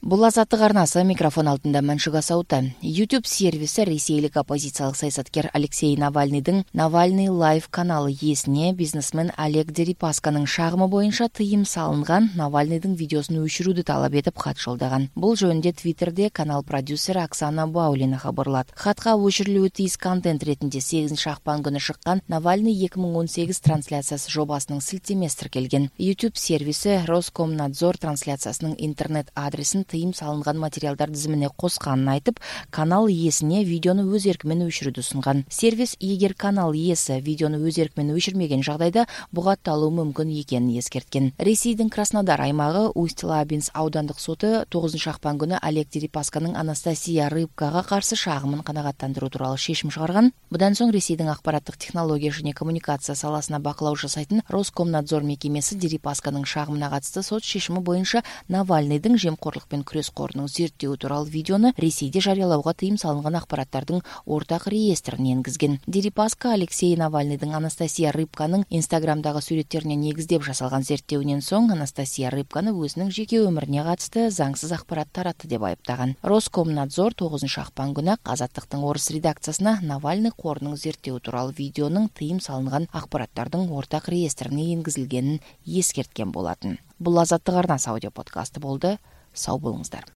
Бул Азаттык арнасы, микрофон алдында Маншуга Саута. YouTube сервиси ресейлик оппозициялык саясаткер Алексей Навальныйдын Навальный Лайв каналы ээсине бизнесмен Олег Дерипасканын шагымы боюнча тыйым салынган Навальныйдын видеосун өчүрүүдү талап этип кат жолдогон. Бул жөнүндө Твиттерде канал продюсери Оксана Баулина кабарлат. Хатка өчүрүлүүгө тийиз контент ретинде 8 акпан күнү шыккан Навальный 2018 трансляциясы жобасынын силтемеси тиркелген. YouTube сервиси Роскомнадзор трансляциясынын интернет адресин тыйым салынган материалдар тизимине косканын айтып, канал ээсине видеону өз эрки менен өчүрүүдү сунган. Сервис эгер канал ээси видеону өз эрки менен өчүрмеген жагдайда бугатталуу мүмкүн экенин эскерткен. Ресейдин Краснодар аймагы Усть-Лабинск аудандык соту 9 акпан күнү Олег Дерипасканын Анастасия Рыбкага каршы шагымын канагаттандыруу тууралуу чечим чыгарган. Будан соң Ресейдин акпараттык технология жана коммуникация саласына бакылоо жасайтын Роскомнадзор мекемеси Дерипасканын шагымына катысты сот чечими боюнча Навальныйдын жемкорлук менен күрөш корунун зерттөө тууралуу видеону Ресейде жарыялауга тыйым салынган акпараттардын ортак реестрине энгизген. Дерипаска Алексей Навальныйдын Анастасия Рыбканын Инстаграмдагы сүрөттерине негиздеп жасалган зерттөөнүн соң Анастасия Рыбканы өзүнүн жеке өмүрүнө катысты заңсыз акпарат таратты деп айыптаган. Роскомнадзор 9 акпан күнү Азаттыктын орус редакциясына Навальный корунун зерттөө тууралуу видеонун тыйым салынган акпараттардын ортак реестрине энгизилгенин эскерткен болатын. Бул Азаттык арнасы аудио подкасты болду. Сау болуңуздар.